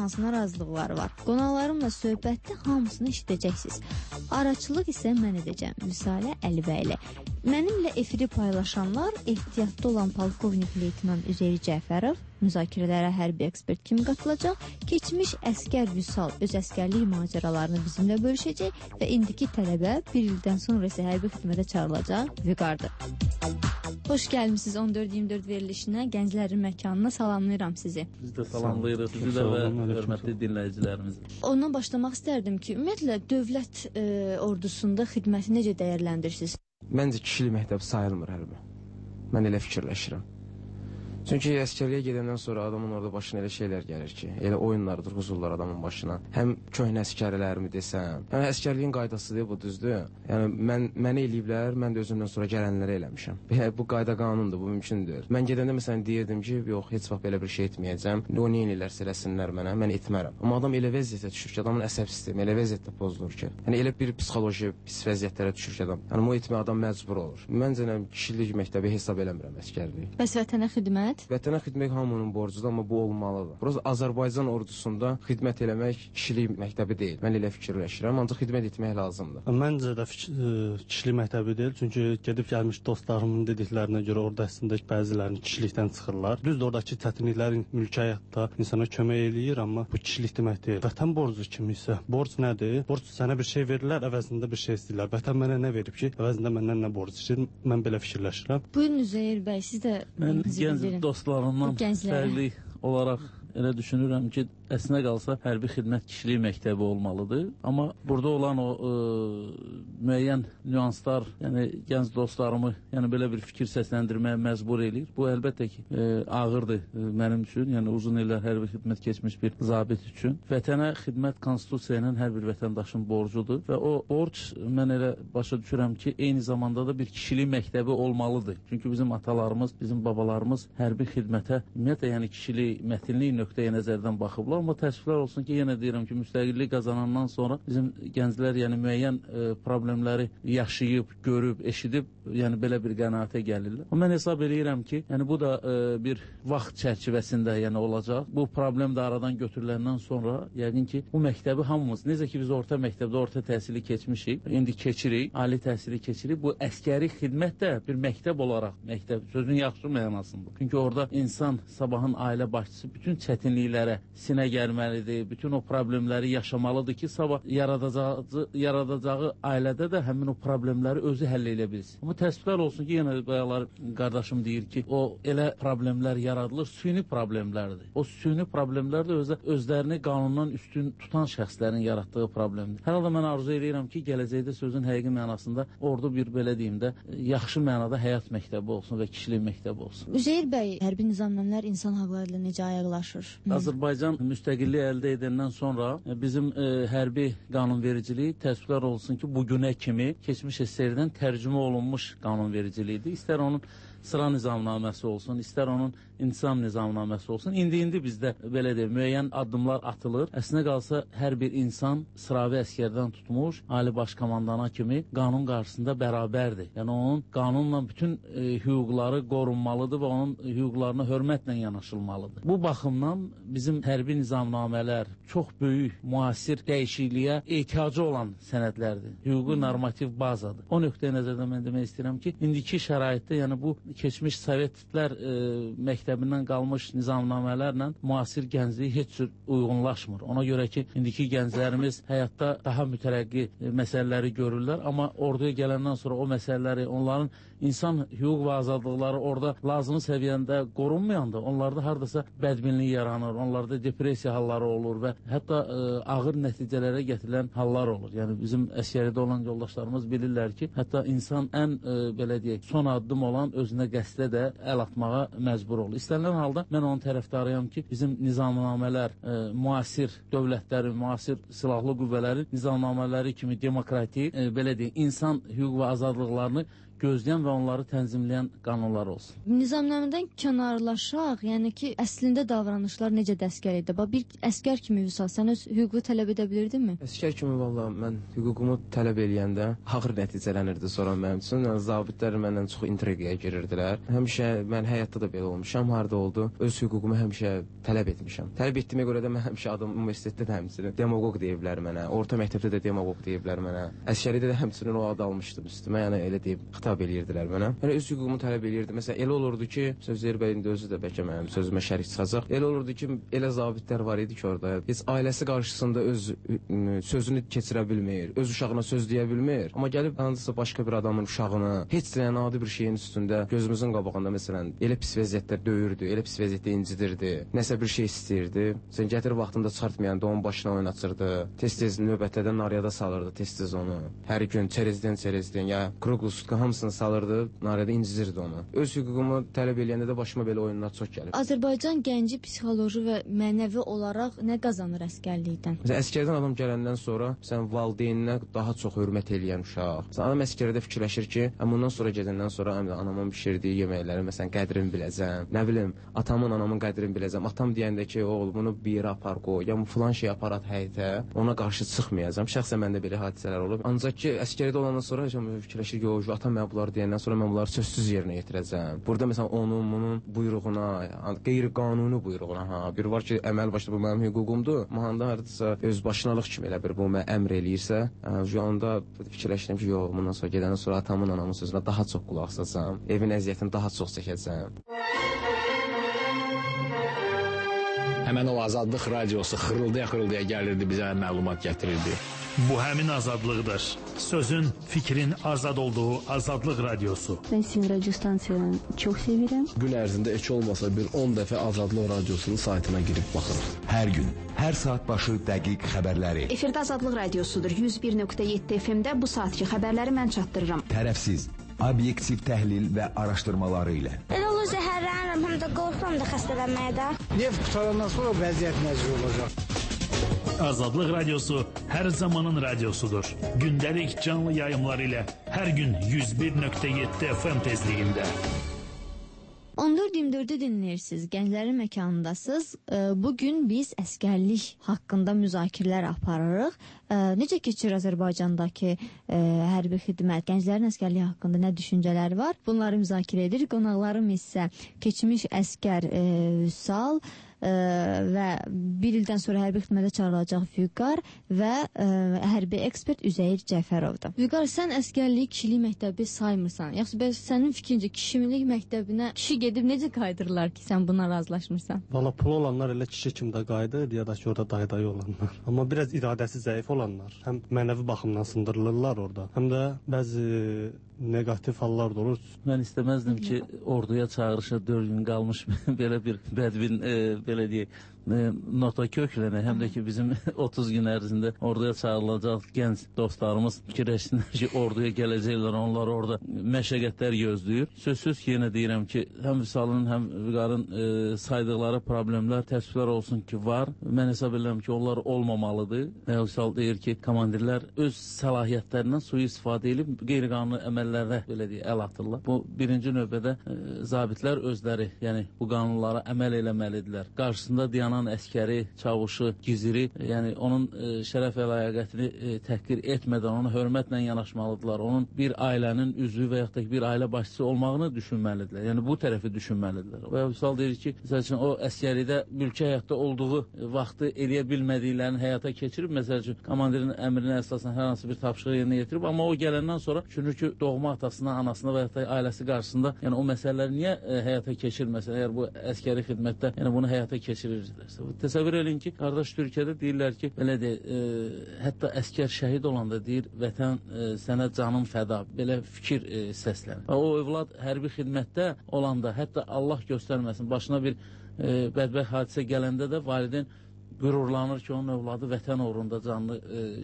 hansı narazılıqları var? Qonaqlarımla söhbətdə hamısını eşidəcəksiniz. Araçılıq isə mən edəcəm. Misalə Əlibəyli. Mənimlə efiri paylaşanlar ehtiyatda olan polkovnik leytenant Üzeyir Cəfərov müzakirələrə hərbi ekspert kimi qatılacaq. Keçmiş əskər Vüsal öz əskərlik macəralarını bizimlə bölüşəcək və indiki tələbə bir ildən sonra isə hərbi xidmətə çağırılacaq Vüqardır. Xoş gəlmişsiniz 14-24 verilişinə, gənclərin məkanına salamlayıram sizi. Biz də salamlayırıq sizi də və hörmətli dinləyicilərimizi. Ondan başlamaq istərdim ki, ümumiyyətlə dövlət ordusunda xidməti necə dəyərləndirirsiniz? Məncə kişilik məktəbi sayılmır hərbi. Mən elə fikirləşirəm. Çünki əskərliyə gedəndən sonra adamın orada başına elə şeylər gəlir ki, elə oyunlar durğuzurlar adamın başına. Həm köhnə əskərlərimi desəm, həm əskərliyin qaydasıdır, bu düzdür. Yəni mənə eləyiblər, mən də özümdən sonra gələnlərə eləmişəm. Bu qayda qanundur, bu mümkündür. Mən gedəndə məsələn deyirdim ki, yox, heç vaxt belə bir şey etməyəcəm. O nə edirlərsə eləsinlər mənə, mən etmərəm. Amma adam elə vəziyyətə düşür ki, adamın əsəb sistemi elə vəziyyətdə pozulur ki, yəni elə bir psixoloji pis vəziyyətlərə düşür ki, adam. Yəni bu etməyə adam məcbur olur. Məncə kişilik məktəbi hesab eləmirəm əskərliyi. Bəs vətənə xidmət? Vətənə xidmət hamının borcudur, amma bu olmalıdır. Burası Azərbaycan ordusunda xidmət eləmək kişilik məktəbi deyil. Mən elə fikirləşirəm, ancaq xidmət etmək lazımdır. Məncə də kişilik məktəbi deyil, çünki gedib gəlmiş dostlarımın dediklərinə görə orada əslində bəzilərinin kişilikdən çıxırlar. Düzdür, oradakı çətinliklərin mülki həyatda insana kömək eləyir, amma bu kişilik demək deyil. Vətən borcu kimi isə borc nədir? Borc sənə bir şey verirlər, əvəzində bir şey istəyirlər. Vətən mənə nə verib ki, əvəzində məndən nə borc istəyir? Mən belə fikirləşirəm. Buyurun Üzeyir bəy, siz də gənc dostlarımdan fərqli olaraq elə düşünürəm ki, əslinə qalsa hərbi xidmət kişilik məktəbi olmalıdır. Amma burada olan o müəyyən nüanslar, yəni gənc dostlarımı belə bir fikir səsləndirməyə məcbur eləyir. Bu əlbəttə ki, ağırdır mənim üçün, yəni uzun illər hərbi xidmət keçmiş bir zabit üçün. Vətənə xidmət konstitusiya ilə hər bir vətəndaşın borcudur və o borc mən elə başa düşürəm ki, eyni zamanda da bir kişilik məktəbi olmalıdır. Çünki bizim atalarımız, bizim babalarımız hərbi xidmətə ümumiyyətlə yəni kişilik mətinlik nöqteyi nəzərdən baxıblar. Amma təəssüflər olsun ki, yenə deyirəm ki, müstəqillik qazanandan sonra bizim gənclər yəni müəyyən problemləri yaşayıb, görüb, eşidib, yəni belə bir qənaətə gəlirlər. Amma mən hesab eləyirəm ki, yəni bu da bir vaxt çərçivəsində yəni olacaq. Bu problem də aradan götürüləndən sonra yəqin ki, bu məktəbi hamımız, necə ki biz orta məktəbdə orta təhsili keçmişik, indi keçirik, ali təhsili keçirik. Bu əskəri xidmət də bir məktəb olaraq, məktəb sözün yaxşı mənasında. Çünki orada insan sabahın ailə başçısı bütün çətinliklərə sinə gəlməlidir, bütün o problemləri yaşamalıdır ki, sabah yaradacağı ailədə də həmin o problemləri özü həll edə bilsin. Amma təəssüflər olsun ki, yenə bayaqlar qardaşım deyir ki, o elə problemlər yaradılır, süni problemlərdir. O süni problemlər də özlərini qanundan üstün tutan şəxslərin yaratdığı problemdir. Hər halda mən arzu edirəm ki, gələcəkdə sözün həqiqi mənasında orada bir belə deyim də, yaxşı mənada həyat məktəbi olsun və kişilik məktəbi olsun. Üzeyir bəy, hərbi nizamnamələr insan haqları ilə necə ayaqlaşır? Azərbaycan müstəqillik əldə edəndən sonra bizim hərbi qanunvericiliyi təəssüflər olsun ki, bugünə kimi keçmiş SSR-dən tərcümə olunmuş qanunvericiliyidir. İstər onun sıra nizamnaməsi olsun, istər onun intisam nizamnaməsi olsun. İndi bizdə belə deyil, müəyyən addımlar atılır. Əslinə qalsa hər bir insan sıravi əskərdən tutmuş, ali baş komandana kimi qanun qarşısında bərabərdir. Yəni onun qanunla bütün hüquqları qorunmalıdır və onun hüquqlarına hörmətlə yanaşılmalıdır. Bu baxımdan bizim hərbi nizamnamələr çox böyük, müasir dəyişikliyə ehtiyacı olan sənədlərdir. Hüquqi normativ bazadır. O nöqteyə nəzərdən mən demək istəyirəm ki, indiki şəraitdə, yəni bu keçmiş Sovetlər məktəbindən qalmış nizamnamələrlə müasir gəncliyi heç cür uyğunlaşmır. Ona görə ki, indiki gənclərimiz həyatda daha mütərəqqi məsələləri görürlər, amma orduya gələndən sonra o məsələləri, onların insan hüquq və azadlıqları orada lazımi səviyyəndə qorunmayanda, onlarda hardasa bədbinlik yaranır, onlarda depressiya halları olur və hətta ağır nəticələrə gətirilən hallar olur. Yəni bizim əsgəridə olan yoldaşlarımız bilirlər ki, hətta insan ən belə deyək, son addım olan özünə qəsdə də əl atmağa məcbur olur. İstənilən halda mən onun tərəfdarıyam ki, bizim nizamnamələr müasir dövlətlərin, müasir silahlı qüvvələrin nizamnamələri kimi demokratik, belə deyək, insan hüquq və azadlıqlarını gözləyən və onları tənzimləyən qanunlar olsun. Nizamnamədən kənarlaşaq, yəni ki, əslində davranışlar necə dəstgər edir? Bir əskər kimi Vüsal, sən öz hüququ tələb edə bilirdinmi? Əskər kimi valla mən hüququmu tələb eləyəndə ağır nəticələnirdi sonra mənim üçün. Yəni zabitlər məndən çox intriqaya girirdilər. Həmişə mən həyatda da belə olmuşam, harda oldu. Öz hüququmu həmişə tələb etmişəm. Tələb etdiyimə görə də mən həmişə adam universitetdə də həmçinin demagog deyiblər mənə. Orta məktəbdə də demagog deyiblər mənə. Əskəridə də həmçinin o adı almışdım üstümə. Yəni elə deyib xitab eləyirdilər mənə. Yəni öz hüququmu tələb eləyirdim. Məsələn, elə olurdu ki, Sözlər bəyin də özü də bəlkə mənim sözümə şərik çıxacaq. Elə olurdu ki, elə zabitlər var idi ki, orada heç ailəsi qarşısında öz sözünü keçirə bilmir, öz uşağına söz deyə bilmir. Amma gəlib hansısa başqa bir adamın uşağını heç də adi bir şeyin üstündə gözümüzün qabağında məsələn elə pis vəziyyətlər döyürdü, elə pis vəziyyətdə incidirdi. Nəsə bir şey istəyirdi. Sən gətirib vaxtında çıxartmayanda onun başına oynatırdı. Tez-tez növbətlərdən nariyada salırdı, tez-tez onu. Hər gün çerezdən ya kruqlusutka hamısını salırdı, nariyada incidirdi onu. Öz hüququmu tələb eləyəndə də başıma belə oyunlar çox gəlib. Azərbaycan gənci psixoloji və mənəvi olaraq nə qazanır əskərlikdən? Məsələn, əskərdən adam gələndən sonra sən valideyninə daha çox hörmət eləyən uşaq. Sən adam əskərdə fikirləşir ki, bundan sonra gedəndən sonra anamın bişirdiyi yeməkləri məsələn qədrini biləcəm. Nə bilim, atamın, anamın qədrini biləcəm. Atam deyəndə ki, oğul bunu bir yerə apar qoy, ya falan şey aparat həyətə, ona qarşı çıxmayacağam. Şəxsən məndə belə hadisələr olub. Ancaq ki, əskərdə olandan sonra fikirləşir ki, atam mən bunları deyəndən sonra mən bunları sözsüz yerinə yetirəcəm. Burada məsələn onun, bunun buyruğuna, qeyri-qanuni buyruğuna, bir var ki, əməl başda bu mənim hüququmdur. Mahanda hardasa öz başınalıq kimi elə bir bu mənə əmr eləyirsə, şu anda fikirləşirəm ki, yox, bundan sonra gedəndən sonra atamın, anamın sözünə daha çox qulaq asacağam. Evin əziyyətini daha çox çəkəcəm. Həmən o Azadlıq radiosu xırıldaya gəlirdi, bizə məlumat gətirirdi. Bu həmin azadlıqdır. Sözün, fikrin azad olduğu Azadlıq radiosu. Ben sizin radyo stansiyanı çok seviyorum. Gün ərzində heç olmasa bir 10 dəfə Azadlıq radiosunun saytına girib baxırıq. Hər gün, hər saat başı dəqiq xəbərləri. Efirdə Azadlıq radiosudur. 101.7 FM-də bu saatki xəbərləri mən çatdırıram. Tərəfsiz, obyektiv təhlil və araşdırmaları ilə. Elə olur zəhərlənirəm, həm də qorxuram da xəstələnməyə də. Neft qutarandan sonra vəziyyət necə olacaq? Azadlıq radiosu hər zamanın radiosudur. Gündəlik canlı yayımlar ilə hər gün 101.7 FM tezliyində. 14-24-ü dinləyirsiniz, gənclərin məkanındasınız. Bugün biz əskərlik haqqında müzakirələr aparırıq. Necə keçir Azərbaycandakı hərbi xidmət, gənclərin əskərliyi haqqında nə düşüncələri var? Bunları müzakirə edirik. Qonaqlarım isə keçmiş əskər Vüsal və bir ildən sonra hərbi xidmətə çağırılacaq Vüqar və hərbi ekspert Üzeyir Cəfərovdur. Vüqar, sən əskərliyi kişilik məktəbi saymırsan. Yaxşı, sənin fikrincə kişilik məktəbinə kişi gedib necə qaydırırlar ki, sən buna razılaşmırsan? Valla pul olanlar elə kişi kimi də qayıdır, ya da ki orada dayı olanlar. Amma biraz iradəsi zəif olanlar həm mənəvi baxımdan sındırılırlar orada, həm də bəzi negativ hallar da olur. Mən istəməzdim ki, orduya çağırışa 4 gün qalmış belə bir bədbin, belə deyək, nota köklənə, həm də ki bizim 30 gün ərzində orduya çağırılacaq gənc dostlarımız fikirləşsinlər ki, orduya gələcəklər, onlar orada məşəqqətlər gözləyir. Sözsüz ki, yenə deyirəm ki, həm Vüsalın, həm Vüqarın saydıqları problemlər, təəssüflər olsun ki, var. Mən hesab edirəm ki, onlar olmamalıdır. Vüsal deyir ki, komandirlər öz səlahiyyətlərindən sui-istifadə edib qeyri-qanuni əməllərə, belə deyək, əl atırlar. Bu birinci növbədə zabitlər özləri, yəni bu qanunlara əməl eləməlidirlər. Qarşısında dayanan əskəri, çavuşu, giziri, yəni onun şərəf və ləyaqətini təhqir etmədən ona hörmətlə yanaşmalıdırlar. Onun bir ailənin üzvü və yaxud da bir ailə başçısı olmağını düşünməlidirlər. Yəni bu tərəfi düşünməlidirlər. Və Vüsal deyir ki, məsəl üçün o əskəridə mülki həyatda olduğu vaxtı eləyə bilmədiklərini həyata keçirib, məsəl üçün komandirin əmrinə əsasən hər hansı bir tapşırığı yerinə yetirib, amma o gələndən sonra düşünür ki, doğma atasına, anasına və yaxud da ailəsi qarşısında, yəni o məsələləri niyə həyata keçirməsin? Əgər bu əskəri xidmətdə, yəni bunu həyata keçirirlər. Təsəvvür edin ki, qardaş Türkiyədə deyirlər ki, belə hətta əskər şəhid olanda deyir, vətən sənə canım fəda, belə fikir səslənir. O övlad hərbi xidmətdə olanda, hətta Allah göstərməsin, başına bir bədbəxt hadisə gələndə də valideyn qürurlanır ki, onun övladı vətən uğrunda canlı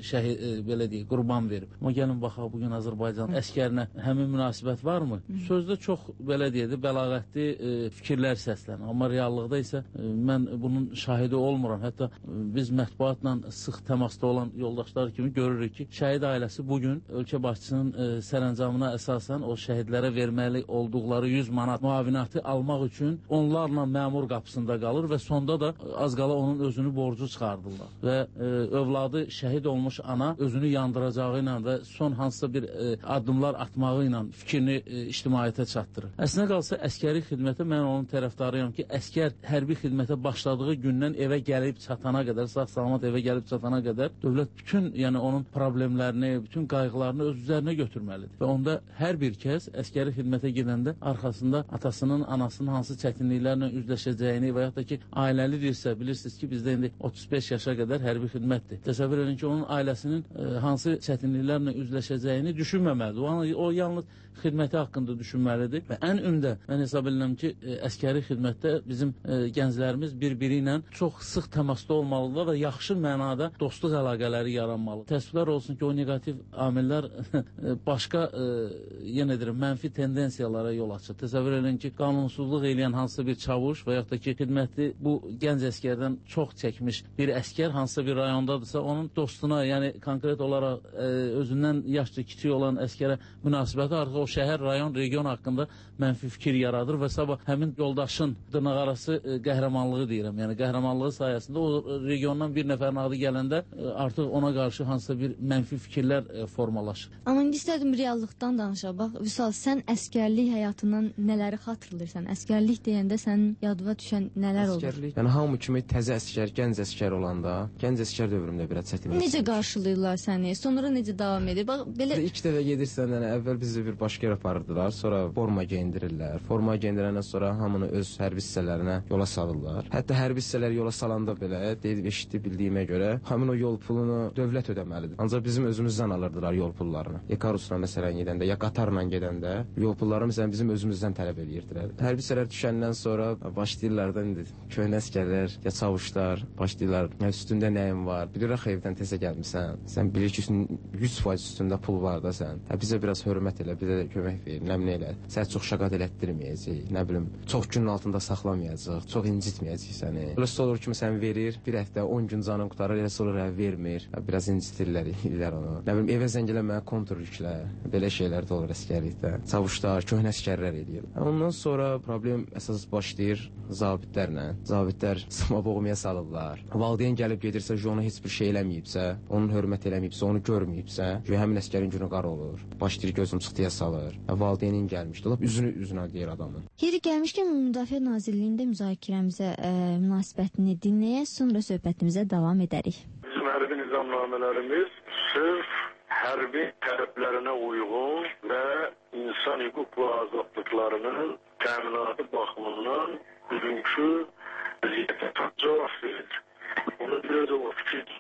belə deyək, qurban verib. Amma gəlin baxaq, bugün Azərbaycan əskərinə həmin münasibət varmı? Sözdə çox belə deyək, bəlağətli fikirlər səslənir. Amma reallıqda isə mən bunun şahidi olmuram. Hətta biz mətbuatla sıx təmasda olan yoldaşlar kimi görürük ki, şəhid ailəsi bugün ölkə başçısının sərəncamına əsasən o şəhidlərə verməli olduqları 100 manat müavinatı almaq üçün onlarla məmur qapısında qalır və sonda da az qala onun özünü borcu çıxardırlar. Və övladı şəhid olmuş ana özünü yandıracağı ilə və son hansısa bir addımlar atmağı ilə fikrini ictimaiyyətə çatdırır. Əslində qalsa əskəri xidmətə mən onun tərəfdarıyam ki, əskər hərbi xidmətə başladığı gündən evə gəlib çatana qədər, sağ-salamat evə gəlib çatana qədər dövlət bütün, yəni onun problemlərini, bütün qayğılarını öz üzərinə götürməlidir. Və onda hər bir kəs əskəri xidmətə gedəndə arxasında atasının, anasının hansı çətinliklərlə üzləşəcəyini və yaxud da ki, ailəlidirsə, bilirsiniz ki, bizdə indi 35 yaşa qədər hərbi xidmətdir. Təsəvvür edin ki, onun ailəsinin hansı çətinliklərlə üzləşəcəyini düşünməməlidir. O yalnız xidməti haqqında düşünməlidir və ən ümdə mən hesab edirəm ki, əskəri xidmətdə bizim gənclərimiz bir-biri ilə çox sıx təmasda olmalıdırlar və yaxşı mənada dostluq əlaqələri yaranmalı. Təəssüflər olsun ki, o negativ amillər başqa, yenə deyirəm, mənfi tendensiyalara yol açır. Təsəvvür edin ki, qanunsuzluq eləyən hansısa bir çavuş və yaxud da ki, xidməti bu gənc əskərdən çox çəkmiş bir əskər hansısa bir rayondadırsa, onun dostuna, yəni konkret olaraq özündən yaşca kiçik olan əskərə münasibəti artıq o şəhər, rayon, region haqqında mənfi fikir yaradır və sabah həmin yoldaşın dırnaqarası qəhrəmanlığı deyirəm. Yəni qəhrəmanlığı sayəsində o regiondan bir nəfərin adı gələndə artıq ona qarşı hansısa bir mənfi fikirlər formalaşır. Amma indi istədim reallıqdan danışaq. Bax, Vüsal, sən əskərlik həyatından nələri xatırlayırsan? Əskərlik deyəndə sənin yadına düşən nələr olur? Əskərlik, yəni hamı kimi təzə əskər, gənc əskər olanda, gənc əskər dövrümdə biraz çətinlik. Necə qarşılayırlar səni? Sonra necə davam edir? Bax, belə ilk dəfə gedirsən, yəni əvvəl bizi bir başqa yerə aparırdılar, sonra forma geyindirirlər. Forma geyindirəndən sonra hamını öz hərbi hissələrinə yola salırlar. Hətta hərbi hissələri yola salanda belə deyib eşitdi bildiyimə görə həmin o yol pulunu dövlət ödəməlidir. Ancaq bizim özümüzdən alırdılar yol pullarını. Ekarusla məsələn gedəndə ya qatarla gedəndə yol pullarını məsələn bizim özümüzdən tələb edirdilər. Hərbi hissələr düşəndən sonra başlayırlar da indi köhnə əskərlər ya çavuşlar başlayırlar. Üstündə nəyin var? Bilirək evdən tezə gəlmisən. Sən bilir ki 100% üstündə pul var da sən. Bizə biraz hörmət elə, bizə kömək ver, nə elə. Səni çox şəqat elətdirməyəcək, nə bilim, çox günün altında saxlamayacaq, çox incitməyəcək səni. Eləsə olur ki, məsələn verir, bir həftə 10 gün canın qurtarır, eləsə olur vermir, biraz incitirlər onu. Nə bilim, evə zəng eləməyə kontur yüklə, belə şeylər də olur əskərlikdə. Çavuşlar, köhnə əskərlər eləyir. Ondan sonra problem əsas başlayır zabitlərlə. Zabitlər sıma boğmaya salırlar. Valideyn gəlib gedirsə, ona heç bir şey eləməyibsə, onun hörmət eləməyibsə, onu görməyibsə, həmin əskərin günü qara olur. Başlayır gözüm çıxdıya salır. Valideynin gəlmişdi. Lap üzünə deyir adamın. Yeri gəlmişkən Müdafiə Nazirliyində müzakirəmizə münasibətini dinləyək, sonra söhbətimizə davam edərik. Bizim hərbi nizamnamələrimiz sırf hərbi tələblərinə uyğun və insan hüquq və azadlıqlarının təminatı baxımından bugünkü vəziyyətə cavab verir. Ona görə də o fikir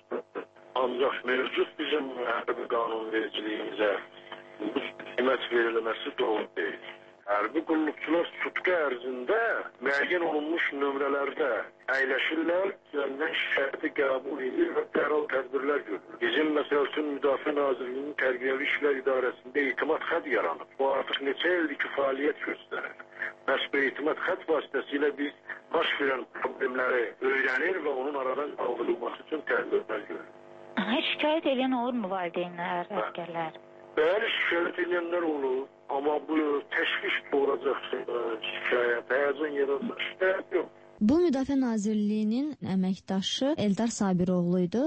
ancaq mövcud bizim hərbi qanunvericiliyimizə bu qiymət verilməsi doğru deyil. Hərbi qulluqçular sutqa ərzində müəyyən olunmuş nömrələrdə əyləşirlər, üzərindən şikayəti qəbul edir və dərhal tədbirlər görülür. Bizim məsəl üçün Müdafiə Nazirliyinin Tərbiyəvi İşlər İdarəsində etimad xətt yaranıb. Bu artıq neçə ildir ki, fəaliyyət göstərir. Məhz bu etimad xətt vasitəsilə biz baş verən problemləri öyrənir və onun aradan qaldırılması üçün tədbirlər görürük. Şikayət edən olurmu valideynlər, əskərlər? Bəli, şikayət edənlər olur. Amma bu təşviş doğuracaq şikayət, həyəcan yaradacaq şikayət yox. Bu Müdafiə Nazirliyinin əməkdaşı Eldar Sabiroğlu idi.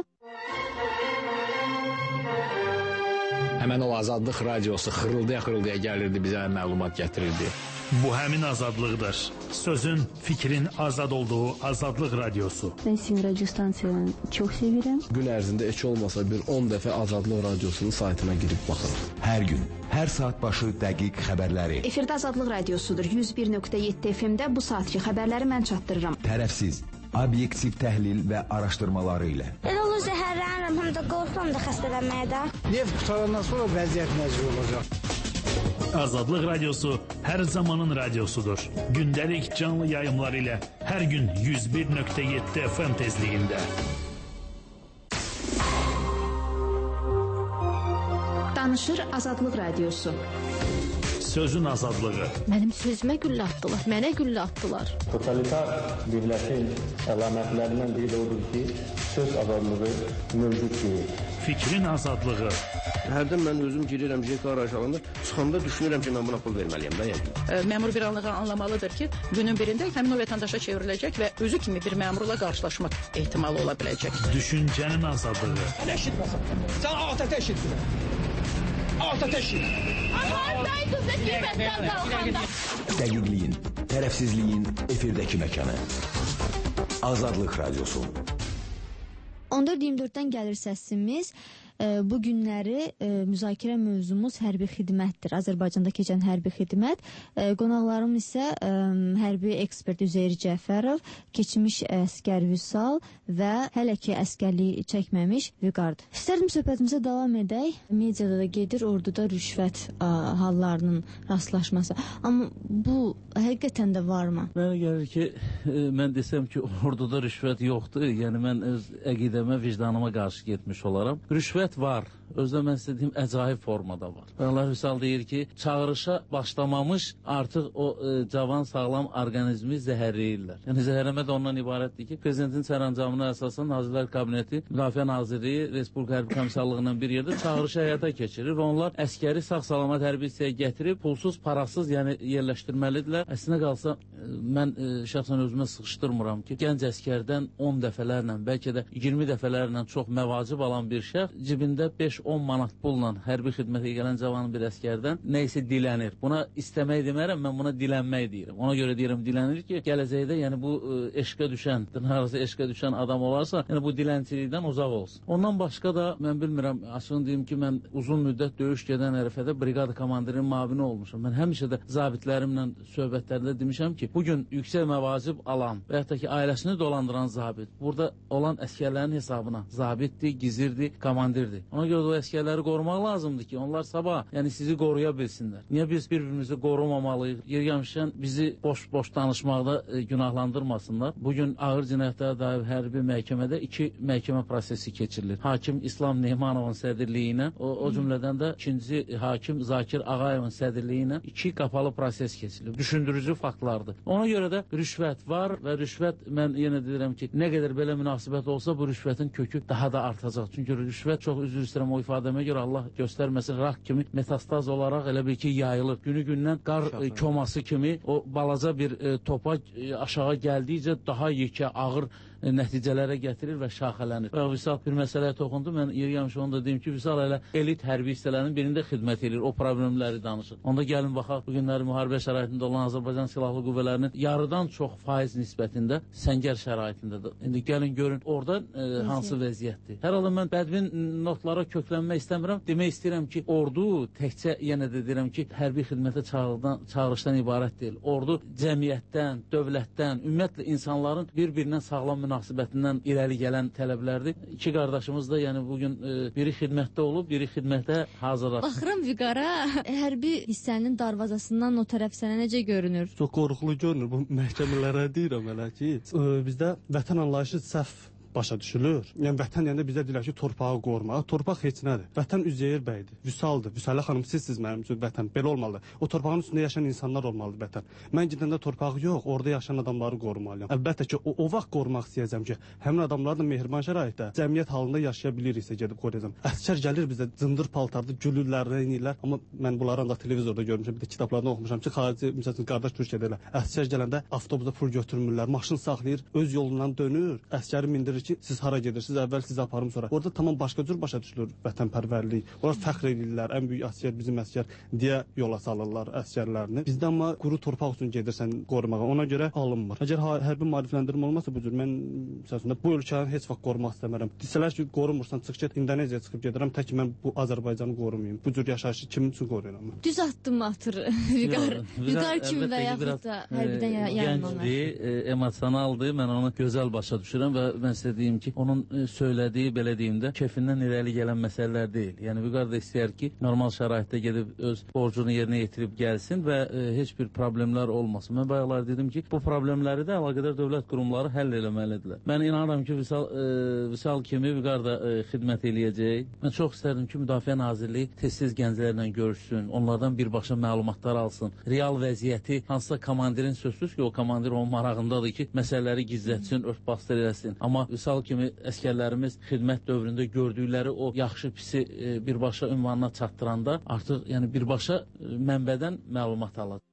Həmən o Azadlıq radiosu xırıldaya gəlirdi, bizə məlumat gətirirdi. Bu həmin azadlıqdır. Sözün, fikrin azad olduğu Azadlıq radiosu. Ben sizin radyo stansiyanı çok sevirəm. Gün ərzində heç olmasa bir 10 dəfə Azadlıq radiosunun saytına girib baxırıq. Hər gün, hər saat başı dəqiq xəbərləri. Efirdə Azadlıq radiosudur. 101.7 FM-də bu saatki xəbərləri mən çatdırıram. Tərəfsiz, obyektiv təhlil və araşdırmaları ilə. Elə olur zəhərlənirəm, həm də qorxuram da xəstələnməyə də. Neft qutarandan sonra vəziyyət necə olacaq? Azadlıq Radiosu hər zamanın radiosudur. Gündəlik canlı yayımlar ilə hər gün 101.7 FM tezliyində. Danışır Azadlıq Radiosu. Sözün azadlığı. Mənim sözümə güllə atdılar, mənə güllə atdılar. Totalitar dövlətin əlamətlərindən biri də odur ki, söz azadlığı mövcud deyil. Fikrin azadlığı. Hərdən mən özüm girirəm JK arayışlarında, çıxanda düşünürəm ki, mən buna pul verməliyəm də yəni. Məmur bir anlığa anlamalıdır ki, günün birində həmin o vətəndaşa çevriləcək və özü kimi bir məmurla qarşılaşmaq ehtimalı ola biləcək. Düşüncənin azadlığı. Hələ eşitməsən, sən ATƏT eşitmirəm. ATƏT eşit. Dəqiqliyin, tərəfsizliyin efirdəki məkanı. Azadlıq Radiosu. 14-24-dən gəlir səsimiz. Bu günləri müzakirə mövzumuz hərbi xidmətdir. Azərbaycanda keçən hərbi xidmət. Qonaqlarım isə hərbi ekspert Üzeyir Cəfərov, keçmiş əskər Vüsal və hələ ki əskərliyi çəkməmiş Vüqardır. İstərdim söhbətimizə davam edək. Mediada da gedir orduda rüşvət hallarının rastlaşması. Amma bu həqiqətən də varmı? Mənə gəlir ki, mən desəm ki, orduda rüşvət yoxdur. Yəni mən öz əqidəmə, vicdanıma qarşı getmiş olaram. Rüşvət var. Özdə mən sizə deyim, əcaib formada var. Allah Hüsal deyir ki, çağırışa başlamamış artıq o cavan sağlam orqanizmi zəhərləyirlər. Yəni zəhərləmə də ondan ibarətdir ki, prezidentin sərəncamına əsasən Nazirlər Kabineti, Müdafiə Nazirliyi, Respublika Hərbi Komissarlığından bir yerdə çağırışı həyata keçirir və onlar əskəri sağ-salamat hərbi hissəyə gətirib, pulsuz, parasız yəni yerləşdirməlidirlər. Əslinə qalsa, mən şəxsən özümə sıxışdırmıram ki, gənc əskərdən 10 dəfələrlə, bəlkə də 20 dəfələrlə çox məvacib alan bir şəxs cibində 5-10 manat pulla hərbi xidmətə gələn cavan bir əskərdən neysə dilənir. Buna istəmək demərəm, mən buna dilənmək deyirəm. Ona görə deyirəm, dilənir ki, gələcəkdə yəni bu eşqə düşən, dırnaqarası eşqə düşən adam olarsa, yəni bu dilənçilikdən uzaq olsun. Ondan başqa da mən bilmirəm, açığını deyim ki, mən uzun müddət döyüş gedən ərəfədə briqada komandirinin müavini olmuşam. Mən həmişə də zabitlərimlə söhbətlərdə demişəm ki, bugün yüksək məvacib alan və yaxud da ki, ailəsini dolandıran zabit, burada olan əskərlərin hesabına zabitdir, gizirdir, komandirdir. Ona görə də o əskərləri qorumaq lazımdır ki, onlar sabah yəni sizi qoruya bilsinlər. Niyə biz bir-birimizi qorumamalıyıq? Yer gəlmişkən bizi boş-boş danışmaqda günahlandırmasınlar. Bugün ağır cinayətlərə dair hərbi məhkəmədə 2 məhkəmə prosesi keçirilir. Hakim İslam Neymanovun sədrliyi ilə, o cümlədən də ikinci hakim Zakir Ağayevin sədrliyi ilə 2 qapalı proses keçirilir. Düşündürücü faktlardır. Ona görə də rüşvət var və rüşvət, mən yenə deyirəm ki, nə qədər belə münasibət olsa bu rüşvətin kökü daha da artacaq. Çünki rüşvət çox üzr istəyirəm o ifadəmə görə Allah göstərməsin rak kimi metastaz olaraq elə bil ki yayılır. Günü-gündən qar koması kimi o balaca bir topa aşağı gəldikcə daha yekə ağır nəticələrə gətirir və şaxələnir. Və Vüsal bir məsələyə toxundu. Mən yeri gəlmiş onu da deyim ki, Vüsal elə elit hərbi hissələrinin birində xidmət edir, o problemləri danışır. Onda gəlin baxaq, bu günləri müharibə şəraitində olan Azərbaycan Silahlı Qüvvələrinin yarıdan çox faiz nisbətində səngər şəraitindədir. İndi gəlin görün, orada hansı vəziyyətdir. Hər halda mən bədbin notlara köklənmək istəmirəm. Demək istəyirəm ki, ordu təkcə, yenə də deyirəm ki, hərbi xidmətə çağırışdan ibarət deyil. Ordu cəmiyyətdən, dövlətdən, ümumiyyətlə insanların bir-birinə sağlam münasibətindən irəli gələn tələblərdir. İki qardaşımız da yəni bugün biri xidmətdə olub, biri xidmətə hazırlaşır. Baxıram Vüqara, hərbi hissənin darvazasından o tərəf sənə necə görünür? Çox qorxulu görünür. Bu məhkəmələrə deyirəm hələ ki, bizdə vətən anlayışı səhv başa düşülür. Yəni vətən deyəndə bizə deyirlər ki, torpağı qorumaq. Torpaq heç nədir. Vətən Üzeyir bəydir, Vüsaldır. Vüsalə xanım sizsiz mənim üçün vətən. Belə olmalıdır. O torpağın üstündə yaşayan insanlar olmalıdır vətən. Mən gedəndə torpağı yox, orada yaşayan adamları qorumalıyam. Əlbəttə ki, o vaxt qorumaq istəyəcəm ki, həmin adamlar da mehriban şəraitdə cəmiyyət halında yaşaya biliriksə gedib qoruyacam. Əskər gəlir bizə cındır paltarda gülürlər, reynirlər. Amma mən bunları da televizorda görmüşəm, bir də kitablardan oxumuşam ki, xarici məsələn qardaş Türkiyədə elə. Əskər gələndə avtobusda pul götürmürlər, maşın saxlayır, öz yolundan dönür, əskəri mindirir ki, siz hara gedirsiniz, əvvəl sizi aparım sonra. Orada tamam başqa cür başa düşülür vətənpərvərlik. Onlar fəxr edirlər, ən böyük əsgər bizim əsgər deyə yola salırlar əsgərlərini. Bizdə amma quru torpaq üçün gedirsən qorumağa. Ona görə alınmır. Əgər hərbi maarifləndirmə olmasa bu cür mən məsələn bu ölkəni heç vaxt qorumaq istəmirəm. Desələr ki, qorumursan, çıx get İndoneziyaya çıxıb gedirəm, tək mən bu Azərbaycanı qorumayım. Bu cür yaşayışı kimin üçün qoruyuram? Düz addım atır Vüqar kimi və yaxud da hərbidən yayınlanır. Gəncdir, emosionaldır. Mən onu gözəl başa düşürəm və mən sizə də deyim ki, onun söylədiyi, belə deyim də, kefindən irəli gələn məsələlər deyil. Yəni Vüqar da istəyər ki, normal şəraitdə gedib öz borcunu yerinə yetirib gəlsin və heç bir problemlər olmasın. Mən bayaqlar dedim ki, bu problemləri də əlaqədar dövlət qurumları həll eləməlidirlər. Mən inanıram ki, Vüsal kimi Vüqar da xidmət eləyəcək. Mən çox istərdim ki, Müdafiə Nazirliyi tez-tez gənclərlə görüşsün, onlardan birbaşa məlumatlar alsın. Real vəziyyəti, hansısa komandirin sözsüz ki, o komandir onun marağındadır ki, məsələləri gizlətsin, örtbasdır eləsin. Amma Vüsal kimi əskərlərimiz xidmət dövründə gördükləri o yaxşı pisi birbaşa ünvanına çatdıranda artıq yəni birbaşa mənbədən məlumat alır.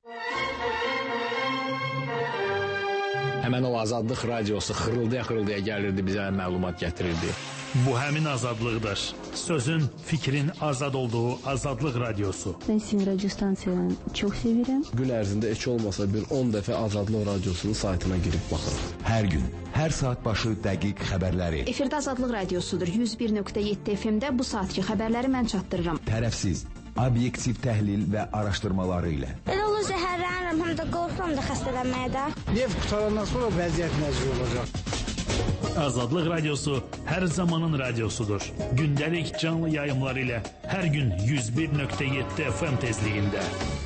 Həmən o Azadlıq radiosu xırıldaya-xırıldaya gəlirdi, bizə məlumat gətirirdi. Bu həmin azadlıqdır. Sözün, fikrin azad olduğu Azadlıq radiosu. Ben sizin radyo stansiyanı çok seviyorum. Gün ərzində heç olmasa bir 10 dəfə Azadlıq radiosunun saytına girib baxırım. Hər gün, hər saat başı dəqiq xəbərləri. Efirdə Azadlıq radiosudur. 101.7 FM-də bu saatki xəbərləri mən çatdırıram. Tərəfsiz, obyektiv təhlil və araşdırmaları ilə. Elə olur zəhərlənirəm, həm də qorxuram da xəstələnməyə də. Neft qutarandan sonra vəziyyət necə olacaq? Azadlıq radiosu hər zamanın radiosudur. Gündəlik canlı yayımlar ilə hər gün 101.7 FM tezliyində.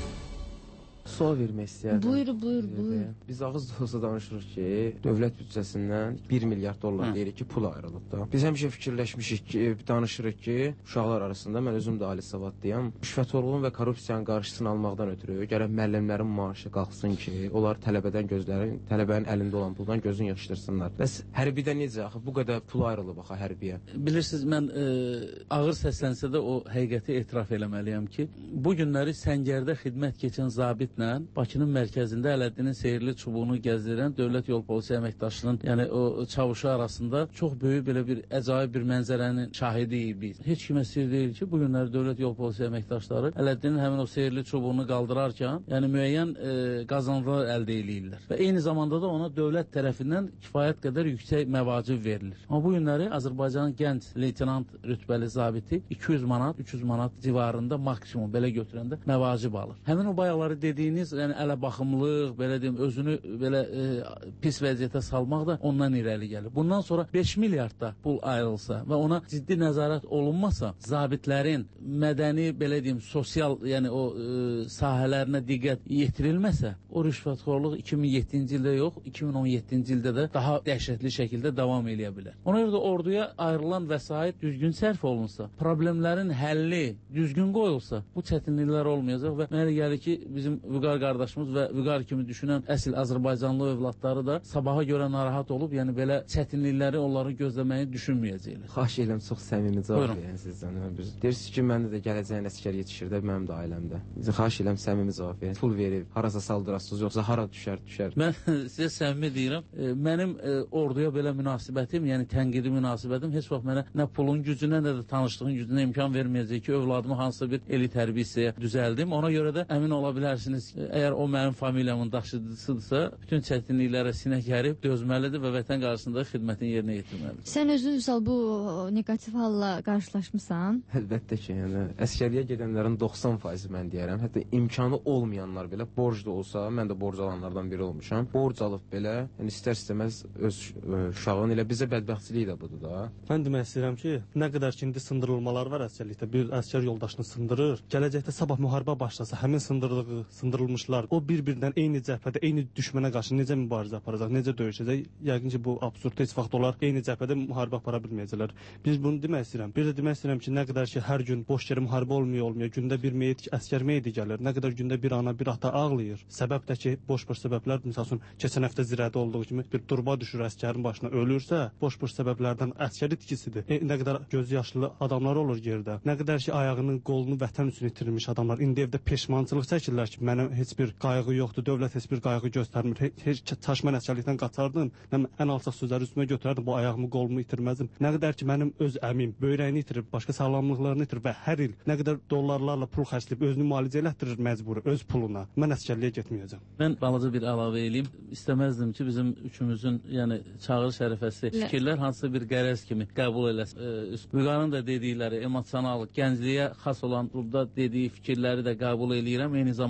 Sual vermək istəyərdim. Buyur. Biz ağız dolusu danışırıq ki, dövlət büdcəsindən 1 milyard dollar deyirik ki, pul ayrılıb da. Biz həmişə fikirləşmişik ki, danışırıq ki, uşaqlar arasında, mən özüm də ali savadlıyam, rüşvətxorluğun və korrupsiyanın qarşısını almaqdan ötürü gərək müəllimlərin maaşı qalxsın ki, onlar tələbənin əlində olan puldan gözünü yaxşıdırsınlar. Bəs hərbidə necə? Axı bu qədər pul ayrılıb axı hərbiyə. Bilirsiniz, mən ağır səslənsə də o həqiqəti etiraf eləməliyəm ki, bu günləri Səngərdə xidmət keçən zabitlə Bakının mərkəzində Ələddinin seyirli çubuğunu gəzdirən dövlət yol polisi əməkdaşının, yəni o çavuşu arasında çox böyük belə bir əcaib bir mənzərənin şahidiyik biz. Heç kimə sir deyil ki, bu günləri dövlət yol polisi əməkdaşları Ələddinin həmin o seyirli çubuğunu qaldırarkən, yəni müəyyən qazançlar əldə eləyirlər. Və eyni zamanda da ona dövlət tərəfindən kifayət qədər yüksək məvacib verilir. Amma bu günləri Azərbaycanın gənc leytenant rütbəli zabiti 200 manat, 300 manat civarında maksimum belə götürəndə məvacib alır. Həmin o bayaqları dediyiniz, yəni ələ baxımlıq, belə deyim, özünü belə pis vəziyyətə salmaq da ondan irəli gəlir. Bundan sonra 5 milyardda pul ayrılsa və ona ciddi nəzarət olunmasa, zabitlərin mədəni, belə deyim, sosial, yəni o sahələrinə diqqət yetirilməsə, o rüşvətxorluq 2007-ci ildə yox, 2017-ci ildə də daha dəhşətli şəkildə davam edə bilər. Ona görə də orduya ayrılan vəsait düzgün sərf olunsa, problemlərin həlli düzgün qoyulsa, bu çətinliklər olmayacaq və mənə gəlir ki, bizim Vüqar qardaşımız və Vüqar kimi düşünən əsl Azərbaycanlı övladları da sabaha görə narahat olub, yəni belə çətinlikləri onları gözləməyi düşünməyəcəklər. Xahiş edirəm, çox səmimi cavab verin sizdən. Deyirsiniz ki, məndə də gələcəyin əskər yetişir də, mənim də ailəmdə. Xahiş edirəm, səmimi cavab verin. Pul verib, harasa saldırasınız, yoxsa hara düşər. Mən sizə səmimi deyirəm, mənim orduya belə münasibətim, yəni tənqidi münasibətim heç vaxt mənə nə pulun gücünə, nə də tanışlığın gücünə imkan verməyəcək ki, övladımı hansısa bir eli tərbiyəyə düzəldim. Ona görə də əmin ola bilərsiniz, əgər o mənim familiyamın daşıdıcısıdırsa, bütün çətinliklərə sinə gərib dözməlidir və vətən qarşısında xidmətin yerinə yetirməlidir. Sən özün Vüsal bu negativ halla qarşılaşmısan? Əlbəttə ki, yəni əskərliyə gedənlərin 90% mən deyərəm, hətta imkanı olmayanlar belə borc da olsa, mən də borc alanlardan biri olmuşam. Borc alıb belə, yəni istər-istəməz öz uşağın elə bizə bədbəxtçilik də budur da. Mən demək istəyirəm ki, nə qədər ki indi sındırılmalar var əsgərlikdə, bir əsgər yoldaşını sındırır, gələcəkdə sabah müharibə başlasa, həmin sındırılmışlar, o bir-birindən eyni cəbhədə, eyni düşmənə qarşı necə mübarizə aparacaq, necə döyüşəcək? Yəqin ki, bu absurd, heç vaxt onlar eyni cəbhədə müharibə apara bilməyəcəklər. Biz bunu demək istəyirəm. Bir də demək istəyirəm ki, nə qədər ki, hər gün boş yerə müharibə olmuyor, gündə bir meyit, əsgər meyidi gəlir, nə qədər gündə bir ana, bir ata ağlayır. Səbəb də ki, boş-boş səbəblər, məsəl üçün, keçən həftə Zirədə olduğu kimi bir durba düşür, əsgərin başına ölürsə, boş-boş səbəblərdən əsgər itkisidir. Nə qədər göz yaşlı adamlar olur yerdə. Nə qədər ki, ayağının, qolunu vətən üçün itirmiş adamlar indi evdə peşmançılıq çəkirlər ki, mənə heç bir qayğı yoxdur, dövlət heç bir qayğı göstərmir. Heç çaşma nəsəlikdən qaçardım, ən alçaq sözləri üstümə götürərdim, bu ayağımı, qolumu itirməzdim. Nə qədər ki, mənim öz əmim böyrəyini itirib, başqa sağlamlıqlarını itirib və hər il nə qədər dollarlarla pul xərcləyib özünü müalicə elətdirir məcburi, öz puluna. Mən əsgərliyə getməyəcəm. Mən balaca bir əlavə eləyim. İstəməzdim ki, bizim üçümüzün, yəni çağırış ərəfəsi fikirlər hansısa bir qərəz kimi qəbul eləsin. Vüqarın da dedikləri emosional, gəncliyə xas olan burada dediyi fikirləri də qəbul eləyirəm. Eyni zamanda, yəni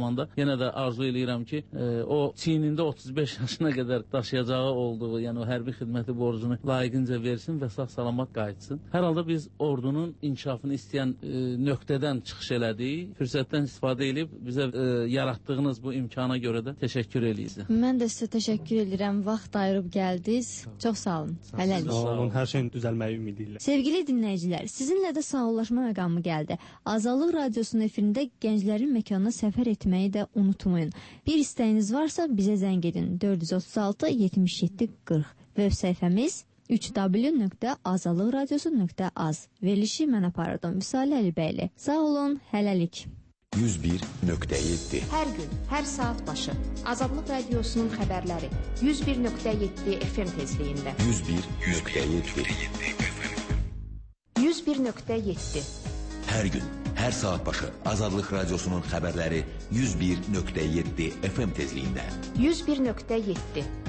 yenə də arzu eləyirəm ki, o çiynində 35 yaşına qədər daşıyacağı olduğu, yəni o hərbi xidməti borcunu layiqincə versin və sağ-salamat qayıtsın. Hər halda biz ordunun inkişafını istəyən nöqtədən çıxış elədik. Fürsətdən istifadə edib bizə yaratdığınız bu imkana görə də təşəkkür eləyirik. Mən də sizə təşəkkür edirəm. Vaxt ayırıb gəldiniz. Çox sağ olun. Hələlik. Sağ olun. Hər şeyin düzəlməyi ümidi ilə. Sevgili dinləyicilər, sizinlə də sağollaşma məqamı gəldi. Azadlıq Radiosunun efirində gənclərin məkanına səfər etməyi də unutmayın. Bir istəyiniz varsa bizə zəng edin. 436 77 40. Web səhifəmiz www.azadlıqradiosu.az. Verilişi mən aparırdım. Vüsal Əlibəyli. Sağ olun. Hələlik. 101.7 Hər gün, hər saat başı Azadlıq Radiosunun xəbərləri 101.7 FM tezliyində 101.7 Hər gün, hər saat başı Azadlıq Radiosunun xəbərləri 101.7 FM tezliyində 101.7